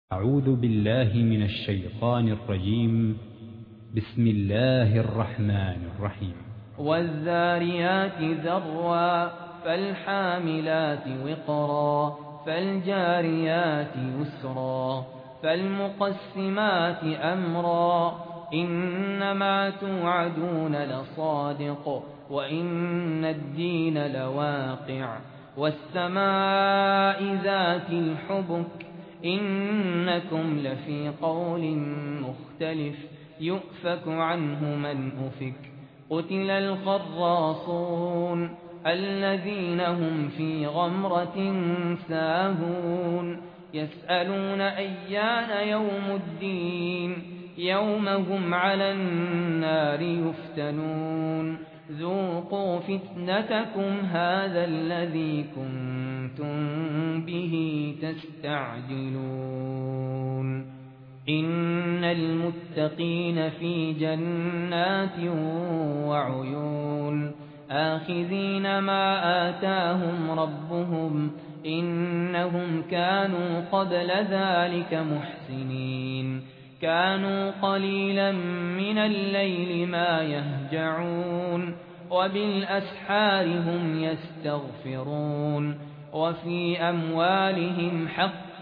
أعوذ بالله من الشيطان الرجيم. بسم الله الرحمن الرحيم. والذاريات ذروا فالحاملات وقرا فالجاريات يسرا فالمقسمات أمرا إنما توعدون لصادق وإن الدين لواقع والسماء ذات الحبك إنكم لفي قول مختلف يؤفك عنه من أفك قتل الخراصون الذين هم في غمرة ساهون يسألون أيان يوم الدين يوم هم على النار يفتنون ذوقوا فتنتكم هذا الذي كنتم به تستعجلون إن المتقين في جنات وعيون آخذين ما آتاهم ربهم إنهم كانوا قبل ذلك محسنين كانوا قليلا من الليل ما يهجعون وبالأسحار هم يستغفرون وفي أموالهم حق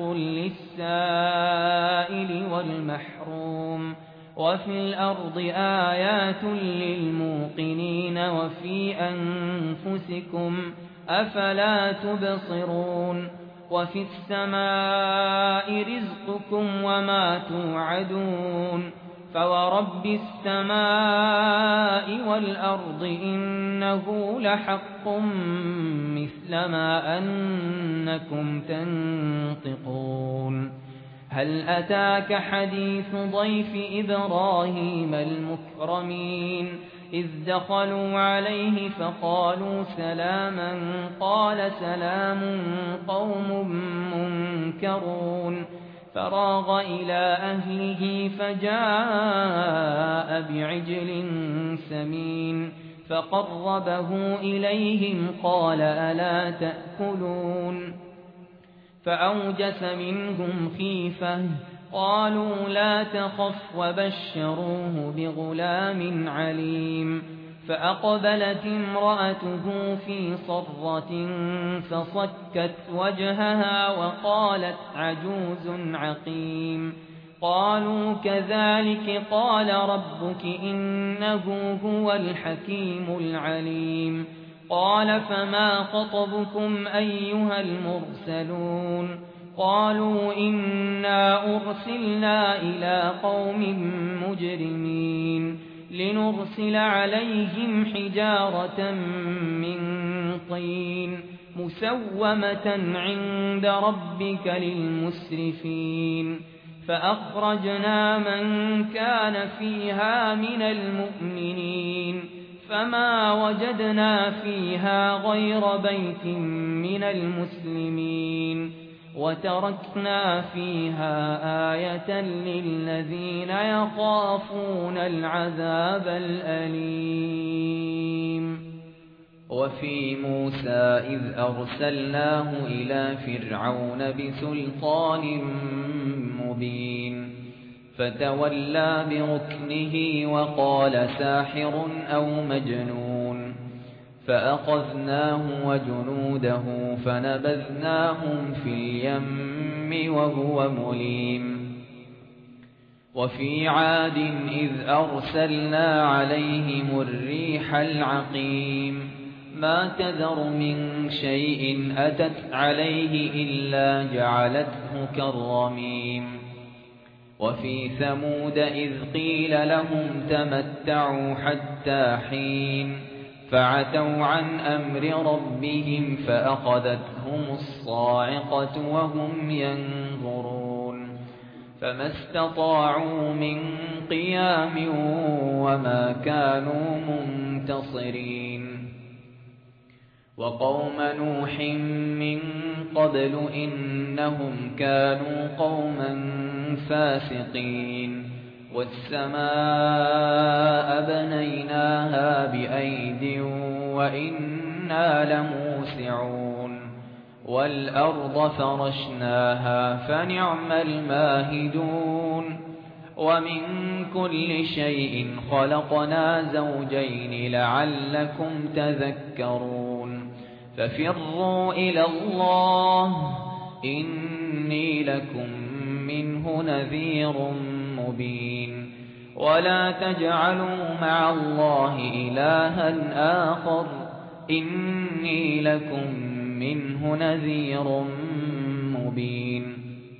للسائل والمحروم وفي الأرض آيات للموقنين وفي أنفسكم أفلا تبصرون وفي السماء رزقكم وما توعدون فورب السماء والأرض إنه لحق مثل ما أنكم تنطقون هل أتاك حديث ضيف إبراهيم المكرمين إذ دخلوا عليه فقالوا سلاما قال سلام قوم منكرون فراغ إلى أهله فجاء بعجل سمين فقربه إليهم قال ألا تأكلون فأوجس منهم خيفة قالوا لا تخف وبشروه بغلام عليم فأقبلت امرأته في صرة فصكت وجهها وقالت عجوز عقيم قالوا كذلك قال ربك إنه هو الحكيم العليم قال فما خطبكم أيها المرسلون قالوا إنا أرسلنا إلى قوم مجرمين لنرسل عليهم حجارة من طين مسومة عند ربك للمسرفين فأخرجنا من كان فيها من المؤمنين فما وجدنا فيها غير بيت من المسلمين وتركنا فيها آية للذين يخافون العذاب الأليم وفي موسى إذ أرسلناه إلى فرعون بسلطان مبين فتولى بركنه وقال ساحر أو مجنون فأخذناه وجنوده فنبذناهم في اليم وهو مليم وفي عاد إذ أرسلنا عليهم الريح العقيم ما تذر من شيء أتت عليه إلا جعلته كالرميم وفي ثمود إذ قيل لهم تمتعوا حتى حين فعتوا عن أمر ربهم فأخذتهم الصاعقة وهم ينظرون فما استطاعوا من قيام وما كانوا منتصرين وقوم نوح من قبل إنهم كانوا قوما فاسقين والسماء بنيناها بأيد وإنا لموسعون والأرض فرشناها فنعم الماهدون ومن كل شيء خلقنا زوجين لعلكم تذكرون ففروا إلى الله إني لكم منه نذير مبين ولا تجعلوا مع الله إلها آخر إني لكم منه نذير مبين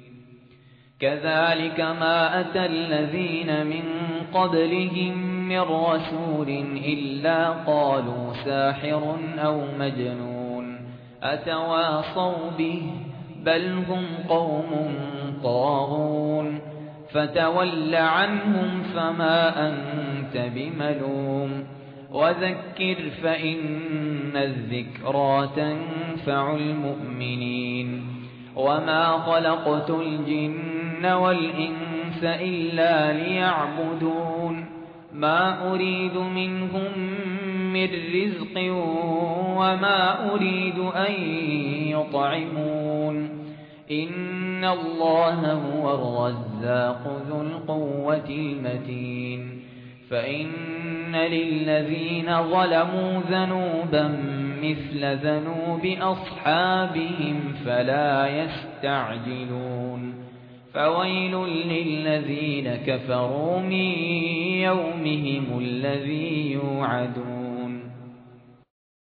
كذلك ما أتى الذين من قبلهم من رسول إلا قالوا ساحر أو مجنون أتواصوا به بل هم قوم طاغون فتول عنهم فما أنت بملوم وذكر فإن الذكرى تنفع المؤمنين وما خلقت الجن والإنس إلا ليعبدون ما أريد منهم من رزق وما أريد أن يطعمون إن الله هو الرزاق ذو القوة المتين فإن للذين ظلموا ذنوبا مثل ذنوب أصحابهم فلا يستعجلون فويل للذين كفروا من يومهم الذي يوعدون